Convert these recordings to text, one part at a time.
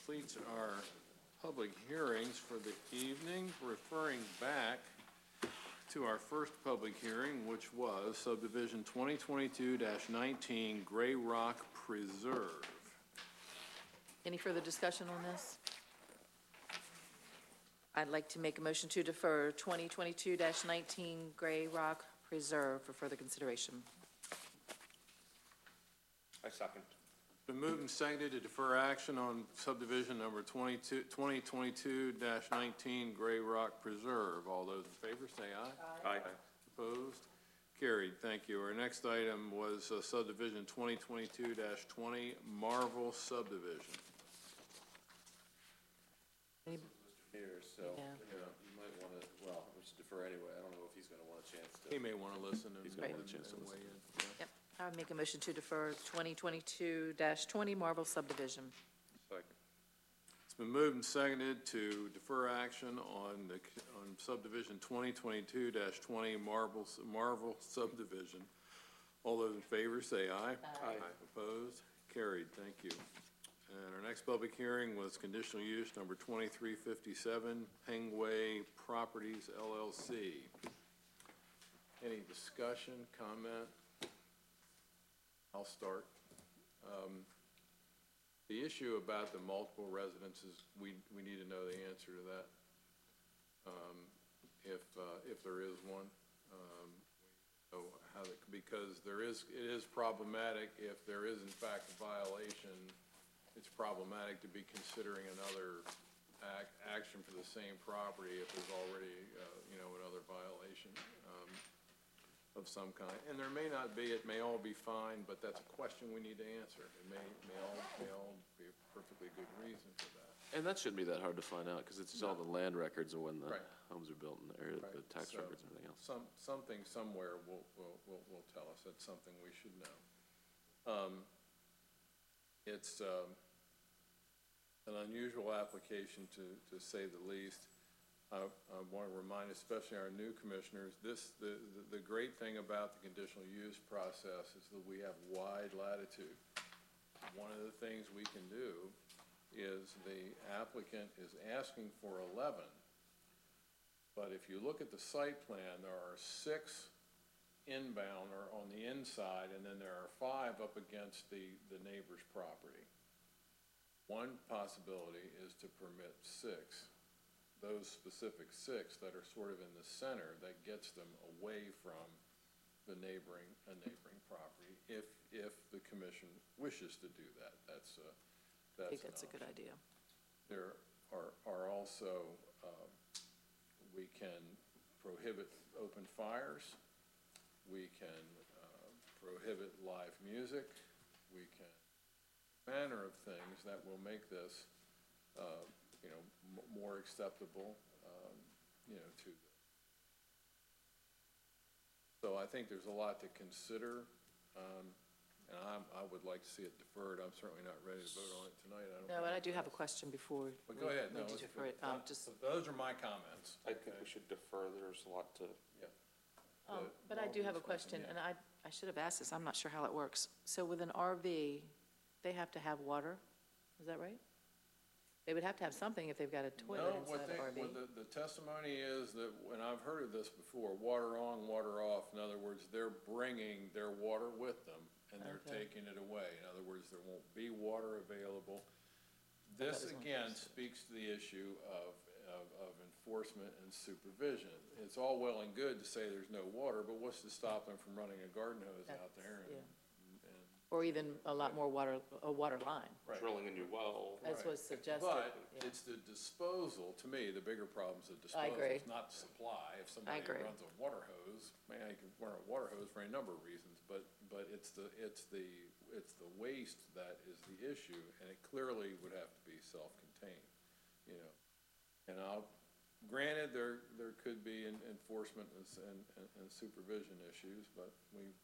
completes our public hearings for the evening, referring back to our first public hearing, which was subdivision 2022-19 Gray Rock Preserve. Any further discussion on this? I'd like to make a motion to defer 2022-19 Gray Rock Preserve for further consideration. I second. Been moved and seconded to defer action on subdivision number 2022-19 Gray Rock Preserve. All those in favor say aye. Aye. Opposed? Carried. Thank you. Our next item was subdivision 2022-20 Marvel subdivision. Any- Here, so Yeah. you might want to. Well, we should defer anyway. I don't know if he's going to want a chance to. He may want to listen and He's gonna want a chance to weigh listen. in. Yeah. Yep, I would make a motion to defer 2022-20 Marvel subdivision. Second. It's been moved and seconded to defer action on subdivision 2022-20 Marvel subdivision. All those in favor say aye. Aye. Opposed? Carried. Thank you. And our next public hearing was conditional use number 2357 Pengway Properties LLC. Any discussion, comment? I'll start. The issue about the multiple residences, we need to know the answer to that. If there is one, because it is problematic if there is in fact a violation. It's problematic to be considering another action for the same property if there's already another violation of some kind. And there may not be. It may all be fine, but that's a question we need to answer. It may all be a perfectly good reason for that. And that shouldn't be that hard to find out, because it's just all the land records of when the Right. homes are built in the area, Right. the tax So, records and everything else. Something somewhere will tell us. That's something we should know. It's an unusual application to say the least. I want to remind especially our new commissioners, the great thing about the conditional use process is that we have wide latitude. One of the things we can do is the applicant is asking for 11, but if you look at the site plan, there are 6 inbound or on the inside, and then there are 5 up against the neighbor's property. One possibility is to permit 6. Those specific 6 that are sort of in the center, that gets them away from the neighboring property, if the commission wishes to do that. I think that's a good idea. There are also, we can prohibit open fires. We can prohibit live music. We can manner of things that will make this, more acceptable, to. So I think there's a lot to consider, and I would like to see it deferred. I'm certainly not ready to vote on it tonight. No, but I do have a question before. But go ahead. No, we defer it. Just, those are my comments. I think we should defer. There's a lot to. Yeah. but I do have a question, and I should have asked this. I'm not sure how it works. So with an RV, they have to have water. Is that right? They would have to have something if they've got a toilet inside the RV. The testimony is that, and I've heard of this before, water on, water off. In other words, they're bringing their water with them, and they're taking it away. In other words, there won't be water available. This, again, speaks to the issue of enforcement and supervision. It's all well and good to say there's no water, but what's to stop them from running a garden hose out there? Or even a lot more water, a water line, Right. Drilling a new well. as was suggested. But Yeah. it's the disposal, to me, the bigger problem is the I disposal. agree. It's not the supply. If somebody agree. runs a water hose, man, you can run a water hose for any number of reasons, but it's the waste that is the issue, and it clearly would have to be self-contained, And granted, there could be enforcement and supervision issues, but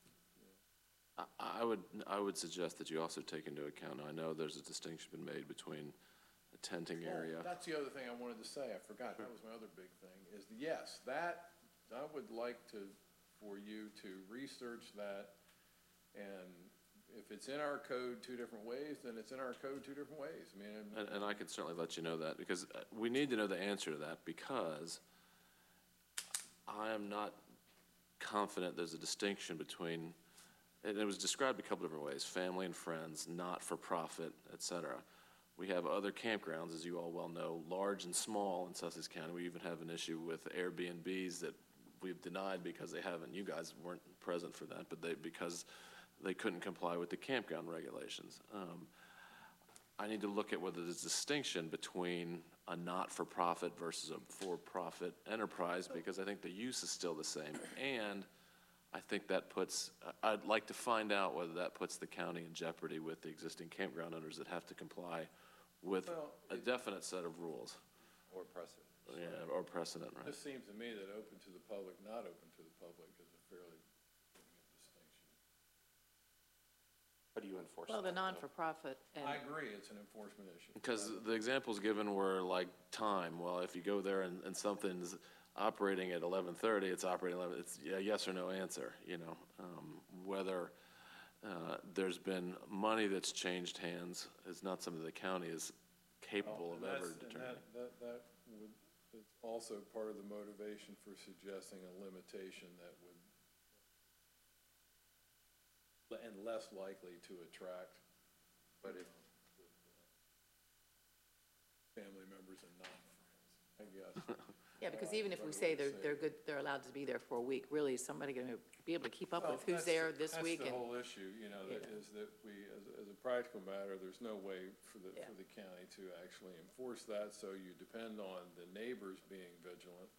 I would suggest that you also take into account, I know there's a distinction been made between a tenting area. That's the other thing I wanted to say. I forgot. That was my other big thing, is yes, that, I would like for you to research that and if it's in our code two different ways, then it's in our code two different ways. I mean, And I can certainly let you know that, because we need to know the answer to that, because I am not confident there's a distinction between, and it was described a couple different ways, family and friends, not-for-profit, et cetera. We have other campgrounds, as you all well know, large and small in Sussex County. We even have an issue with Airbnbs that we've denied because they haven't, you guys weren't present for that, but because they couldn't comply with the campground regulations. I need to look at whether there's a distinction between a not-for-profit versus a for-profit enterprise, because I think the use is still the same. And I think that puts, I'd like to find out whether that puts the county in jeopardy with the existing campground owners that have to comply with a definite set of rules. Or precedent. Yeah, or precedent, it right? just seems to me that open to the public, not open to the public is a fairly significant distinction. How do you enforce Well, that? the non-for-profit and, I agree, it's an enforcement issue. Because the examples given were like time. Well, if you go there and something's operating at 11:30, it's operating 11, it's a yes or no answer, you know. Whether there's been money that's changed hands is not something the county is capable of ever determining. That would, it's also part of the motivation for suggesting a limitation that would, and less likely to attract, but if, family members and non-friends, I guess. yeah, because even if we say they're good, they're allowed to be there for a week, really, is somebody gonna be able to keep up with who's there this week? That's And the whole issue, you know, that is that we, as a practical matter, there's no way for the county to actually enforce that, so you depend on the neighbors being vigilant.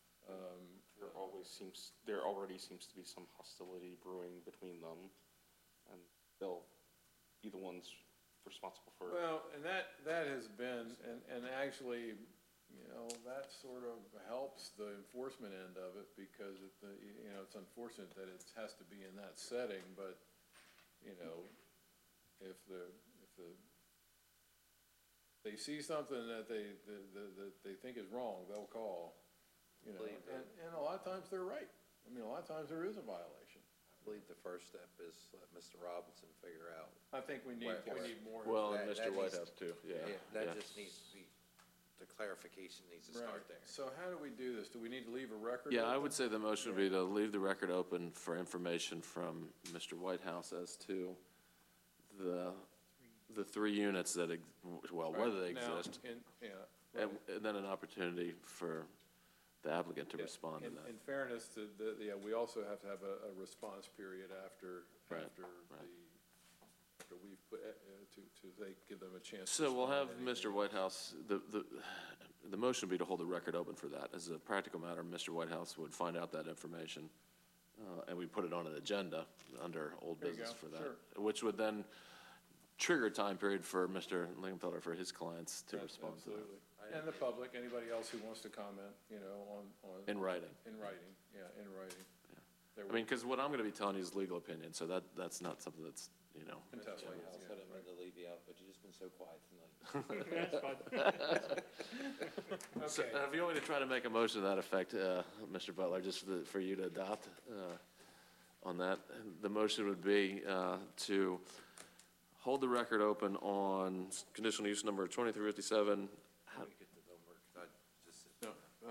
There already seems to be some hostility brewing between them, and they'll be the ones responsible for. Well, and that has been, and actually, you know, that sort of helps the enforcement end of it, because you know, it's unfortunate that it has to be in that setting, but, you know, if they see something that they think is wrong, they'll call, you know, and a lot of times they're right. I mean, a lot of times there is a violation. I believe the first step is let Mr. Robinson figure out. I think we need more. Well, and That Mr. needs- Whitehouse too, yeah. That yeah. just needs to be, the clarification needs to Right. start there. So how do we do this? Do we need to leave a record? Yeah, I open? would say the motion would be to leave the record open for information from Mr. Whitehouse as to the three units that, whether they Now, exist, right. and then an opportunity for the applicant to Yeah, respond to that. In fairness, we also have to have a response period after Right, after we've put, give them a chance. to So we'll have respond to Mr. Whitehouse, the motion would be to hold the record open for that. As a practical matter, Mr. Whitehouse would find out that information, and we put it on an agenda under old There you business go, for that. sure. Which would then trigger a time period for Mr. Lingenfelter, for his clients to respond to that. Absolutely. And the public, anybody else who wants to comment, you know, on. In writing. In writing, yeah, in writing. There I mean, because what I'm gonna be telling you is legal opinion, so that's not something that's, you know. contestable, Whitehouse, yeah, I didn't mean right. to leave you out, but you've just been so quiet tonight. So, if you want me to try to make a motion to that effect, Mr. Butler, just for you to adopt on that, the motion would be to hold the record open on conditional use number 2357. Let me get the number, 'cause I just. No,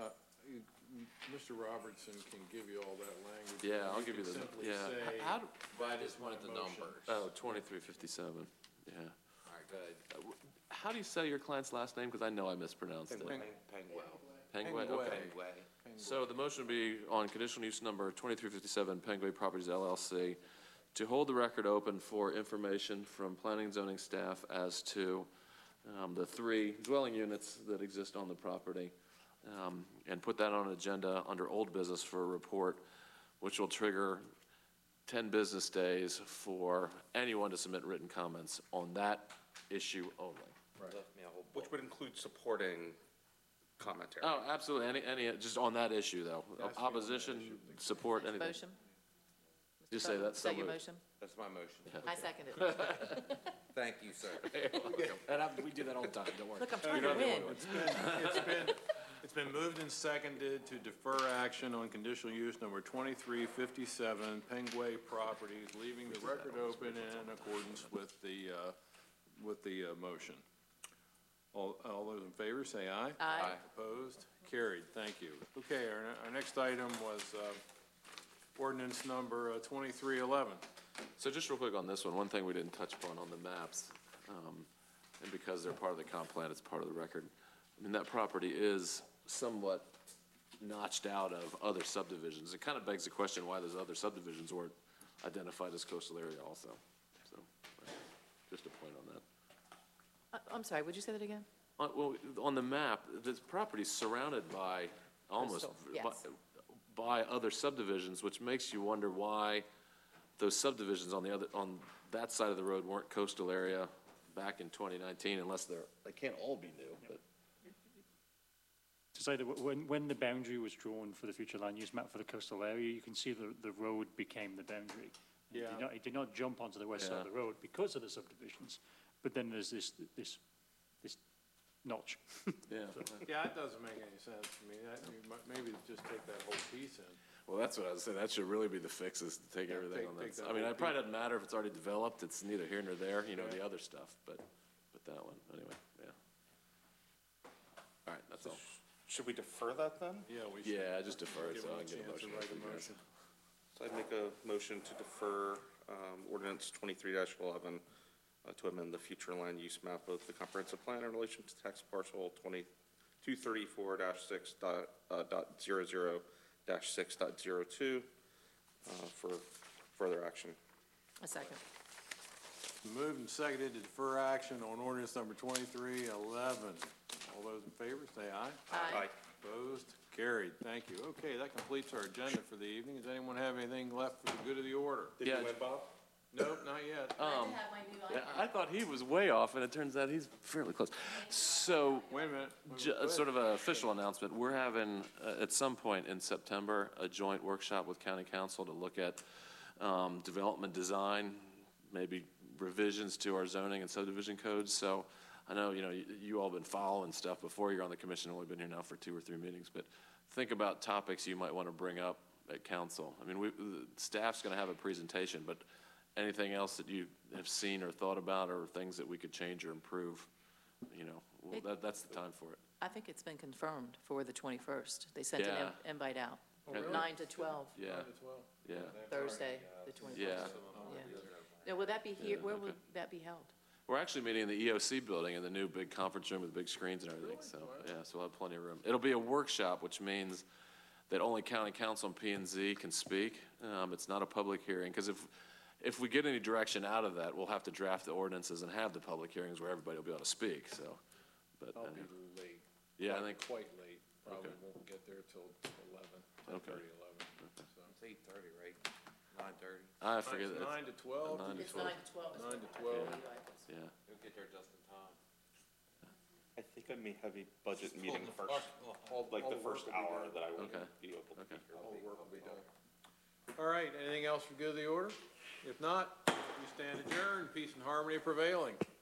Mr. Robertson can give you all that language. Yeah, I'll You give you can the, simply yeah. say, How do, I just wanted the motion. numbers. oh, 2357, yeah. All right, good. How do you say your client's last name? Because I know I mispronounced it. Penguin. Penguay, Penguay. okay. Penguay. So the motion would be on conditional use number 2357, Penguay Properties LLC, to hold the record open for information from planning and zoning staff as to the three dwelling units that exist on the property, and put that on an agenda under old business for a report, which will trigger 10 business days for anyone to submit written comments on that issue only. Left me a whole Which book. would include supporting commentary. Oh, absolutely, any, just on that issue, though. Has to be on that Opposition, issue. support, anything. motion? Just say that, Is so that your moved. motion? That's my motion. I second it. Thank you, sir. And we do that all the time, don't worry. Look, I'm trying to win. It's been moved and seconded to defer action on conditional use number 2357, Pengway Properties, leaving the record open in accordance with the motion. All those in favor, say aye. Aye. Opposed? Carried. Thank you. Okay, our next item was ordinance number 2311. So just real quick on this one thing we didn't touch upon on the maps, and because they're part of the comp plan, it's part of the record. I mean, that property is somewhat notched out of other subdivisions. It kind of begs the question why those other subdivisions weren't identified as coastal area also. So, just a point on that. I'm sorry, would you say that again? Well, on the map, this property's surrounded by almost, Coastal, yes. by other subdivisions, which makes you wonder why those subdivisions on that side of the road weren't coastal area back in 2019, unless they can't all be new, but. To say that when the boundary was drawn for the future land use map for the coastal area, you can see the road became the boundary. And Yeah. It did not jump onto the west side of the road because of the subdivisions, but then there's this notch. Yeah. Yeah, that doesn't make any sense to me. Maybe just take that whole piece in. Well, that's what I was saying. That should really be the fix, is to take Yeah, everything on take that. that I mean, whole it probably doesn't matter if it's already developed. It's neither here nor there, Yeah. the other stuff, but that one, anyway, yeah. All right, that's all. Should we defer that then? Yeah, we should. Yeah, just defer it Give so them I a can get a chance to motion. write a for you guys. motion. So I'd make a motion to defer ordinance 23-11 to amend the future land use map of the comprehensive plan in relation to tax parcel 2234-6.00-6.02 for further action. A second. Moved and seconded to defer action on ordinance number 2311. All those in favor, say aye. Aye. Opposed? Carried. Thank you. Okay, that completes our agenda for the evening. Does anyone have anything left for the good of the order? Did Yeah. you win, Bob? Nope, not yet. Yeah, I thought he was way off, and it turns out he's fairly close. So, Wait a minute. sort of an official announcement, we're having, at some point in September, a joint workshop with county council to look at development design, maybe revisions to our zoning and subdivision codes. So I know, you all been following stuff before you're on the commission, only been here now for 2 or 3 meetings, but think about topics you might want to bring up at council. I mean, the staff's going to have a presentation, but anything else that you have seen or thought about, or things that we could change or improve, that's the time for it. I think it's been confirmed for the 21st. They sent an Yeah. invite out, really? 9 to 12, Yeah, 9 to 12. yeah, Thursday, the 21st. yeah. Now, will that be here, where will okay. that be held? We're actually meeting in the EOC building in the new big conference room with big screens and everything, so, yeah, so we'll have plenty of room. It'll be a workshop, which means that only county council and P and Z can speak. It's not a public hearing, because if we get any direction out of that, we'll have to draft the ordinances and have the public hearings where everybody will be able to speak, so. But, I'll be late. yeah, I think, Quite late. Probably Okay. won't get there till 11, Okay. 10:30, 11. So. It's 8:30, right? 9:30. I forget It's that. 9 to 12. 9 to It's 12. 9 to 12. is 9 to what- 12. Yeah, You'll get there just in time. I think I may have a budget meeting first, All like the the work first will be hour done. that I will Okay. be able to be Okay. here. All the work will be done. All right, anything else for good of the order? If not, we stand adjourned, peace and harmony prevailing.